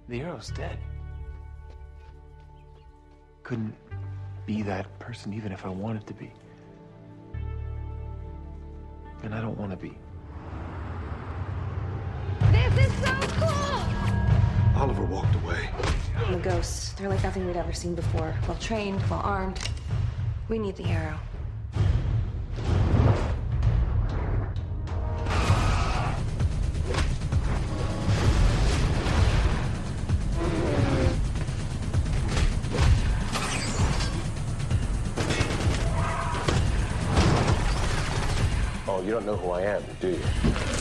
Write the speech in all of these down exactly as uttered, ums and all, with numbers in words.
The Arrow's dead. Couldn't be that person even if I wanted to be. And I don't want to be. This is so cool! Oliver walked away. The ghosts, they're like nothing we'd ever seen before. Well trained, well armed. We need the Arrow. Oh, you don't know who I am, do you?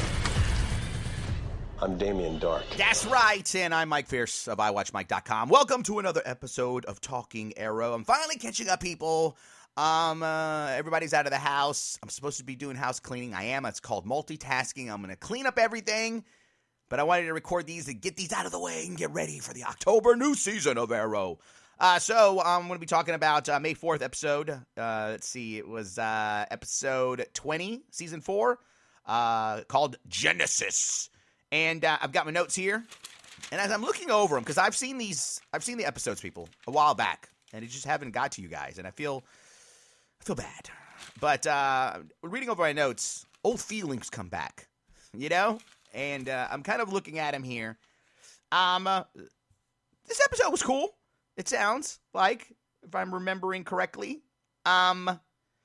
I'm Damien Dark. That's right, and I'm Mike Fierce of I Watch Mike dot com. Welcome to another episode of Talking Arrow. I'm finally catching up, people. Um, uh, everybody's out of the house. I'm supposed to be doing house cleaning. I am. It's called multitasking. I'm going to clean up everything, but I wanted to record these and get these out of the way and get ready for the October new season of Arrow. Uh, so um, I'm going to be talking about uh, May fourth episode. Uh, let's see, it was uh, episode twenty, season four, uh, called Genesis. And uh, I've got my notes here, and as I'm looking over them, because I've seen these, I've seen the episodes, people, a while back, and it just haven't got to you guys, and I feel, I feel bad. But uh, reading over my notes, old feelings come back, you know, and uh, I'm kind of looking at them here. Um, uh, this episode was cool. It sounds like, if I'm remembering correctly. Um,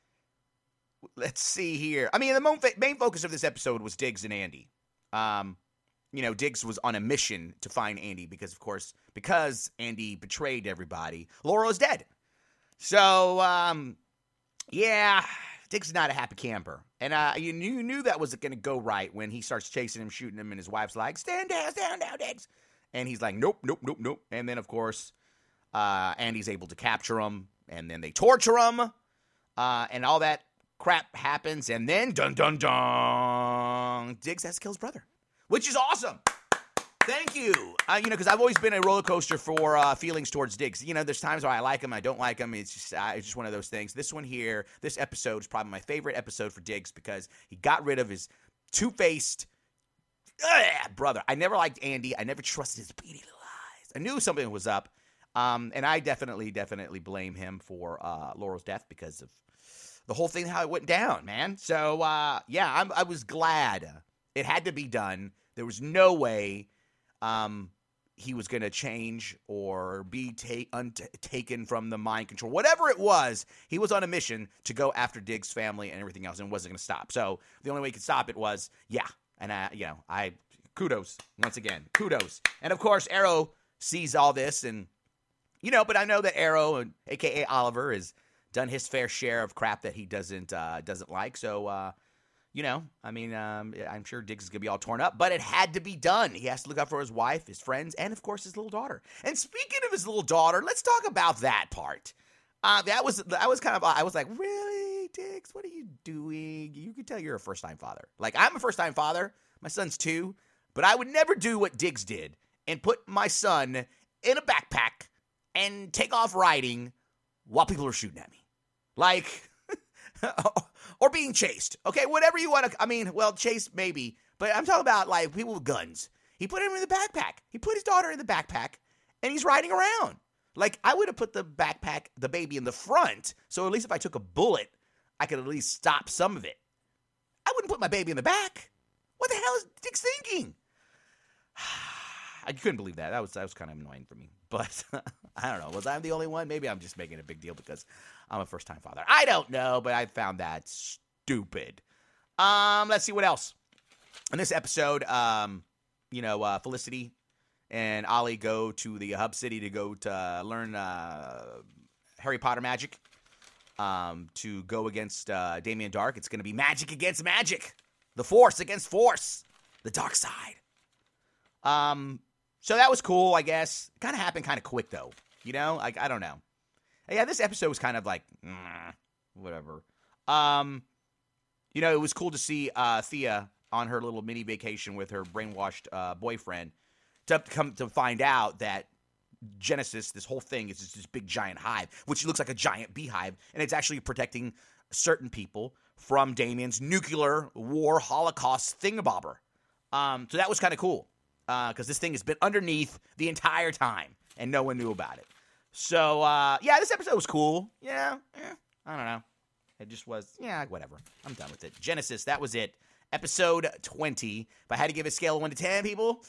let's see here. I mean, the main focus of this episode was Diggs and Andy. Um. You know, Diggs was on a mission to find Andy because, of course, because Andy betrayed everybody, Laurel is dead. So, um, yeah, Diggs is not a happy camper. And uh, you, knew, you knew that was going to go right when he starts chasing him, shooting him, and his wife's like, stand down, stand down, Diggs. And he's like, nope, nope, nope, nope. And then, of course, uh, Andy's able to capture him, and then they torture him, uh, and all that crap happens. And then, dun, dun, dun, Diggs has to kill his brother. Which is awesome. Thank you. Uh, you know, because I've always been a roller coaster for uh, feelings towards Diggs. You know, there's times where I like him, I don't like him. It's just, uh, it's just one of those things. This one here, this episode is probably my favorite episode for Diggs because he got rid of his two-faced ugh, brother. I never liked Andy. I never trusted his beady little eyes. I knew something was up, um, and I definitely, definitely blame him for uh, Laurel's death because of the whole thing, how it went down, man. So, uh, yeah, I'm, I was glad it had to be done. There was no way um, he was going to change or be ta- un- taken from the mind control. Whatever it was, he was on a mission to go after Diggs' family and everything else and wasn't going to stop. So the only way he could stop it was, yeah. And, I, you know, I kudos once again. Kudos. And, of course, Arrow sees all this. And, you know, but I know that Arrow, a k a. Oliver, has done his fair share of crap that he doesn't uh, doesn't like. So, uh You know, I mean, um, I'm sure Diggs is going to be all torn up, but it had to be done. He has to look out for his wife, his friends, and, of course, his little daughter. And speaking of his little daughter, let's talk about that part. Uh, that was, I was kind of, I was like, really, Diggs, what are you doing? You can tell you're a first-time father. Like, I'm a first-time father. My son's two. But I would never do what Diggs did and put my son in a backpack and take off riding while people are shooting at me. Like... or being chased. Okay, whatever you want to, I mean, well, chased maybe, but I'm talking about, like, people with guns. He put him in the backpack. He put his daughter in the backpack, and he's riding around. Like, I would have put the backpack, the baby in the front, so at least if I took a bullet, I could at least stop some of it. I wouldn't put my baby in the back. What the hell is Diggs thinking? I couldn't believe that. That was, that was kind of annoying for me. But, I don't know. Was I the only one? Maybe I'm just making a big deal because I'm a first-time father. I don't know, but I found that stupid. Um, let's see what else. In this episode, um, you know, uh, Felicity and Ollie go to the Hub City to go to uh, learn uh, Harry Potter magic um, to go against uh, Damien Dark. It's going to be magic against magic. The Force against Force. The dark side. Um... So that was cool, I guess. Kind of happened kind of quick, though. You know? Like, I don't know. Yeah, this episode was kind of like, mm, whatever. Um, you know, it was cool to see uh, Thea on her little mini vacation with her brainwashed uh, boyfriend to come to find out that Genesis, this whole thing, is just this big giant hive, which looks like a giant beehive, and it's actually protecting certain people from Damien's nuclear war Holocaust thingamabobber. Um, so that was kind of cool. because uh, this thing has been underneath the entire time, and no one knew about it. So, uh, yeah, this episode was cool. Yeah, eh, I don't know. It just was, yeah, whatever. I'm done with it. Genesis, that was it. Episode twenty. If I had to give it a scale of one to ten, people,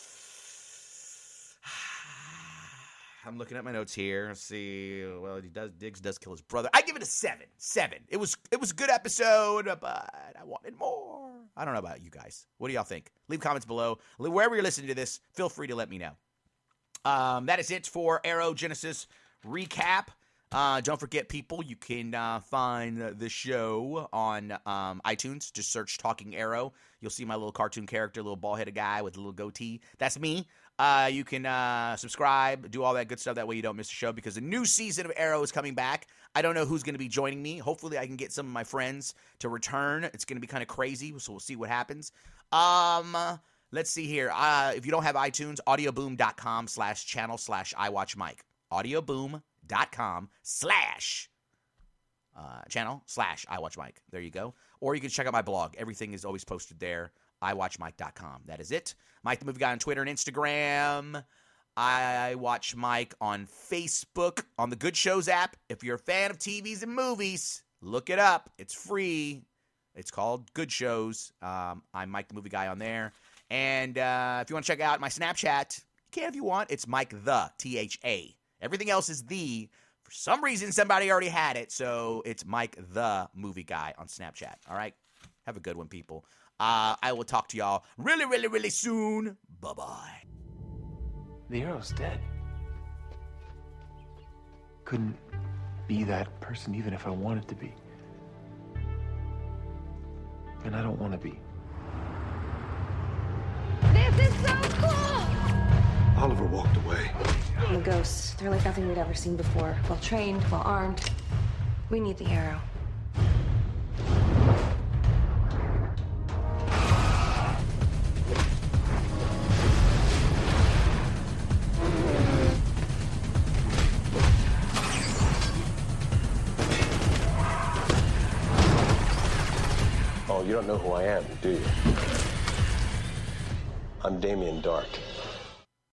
I'm looking at my notes here. Let's see. Well, he does Diggs does kill his brother. I give it a seven. Seven. It was it was a good episode, but I wanted more. I don't know about you guys. What do y'all think? Leave comments below. Wherever you're listening to this, feel free to let me know. Um, that is it for Arrow Genesis recap. Uh, don't forget, people, you can uh, find the show on um, iTunes. Just search Talking Arrow. You'll see my little cartoon character, little bald-headed guy with a little goatee. That's me. Uh, you can uh, subscribe, do all that good stuff. That way you don't miss the show, because a new season of Arrow is coming back. I don't know who's going to be joining me. Hopefully I can get some of my friends to return. It's going to be kind of crazy, so we'll see what happens. Um, let's see here. Uh, if you don't have iTunes, audioboom.com slash channel slash iWatchMike. audioboom.com slash uh, channel slash iWatchMike. There you go. Or you can check out my blog. Everything is always posted there. i watch mike dot com. That is it. Mike the Movie Guy on Twitter and Instagram. I Watch Mike on Facebook, on the Good Shows app. If you're a fan of T Vs and movies, look it up. It's free. It's called Good Shows. Um, I'm Mike the Movie Guy on there. And uh, if you want to check out my Snapchat, you can if you want. It's Mike the, T H A. Everything else is the. For some reason, somebody already had it, so it's Mike the Movie Guy on Snapchat. All right? Have a good one, people. Uh, I will talk to y'all really, really, really soon. Bye-bye. The Arrow's dead. Couldn't be that person even if I wanted to be. And I don't want to be. This is so cool! Oliver walked away. The ghosts, they're like nothing we'd ever seen before. Well trained, well armed. We need the Arrow. Oh, you don't know who I am, do you? I'm Damien Dark.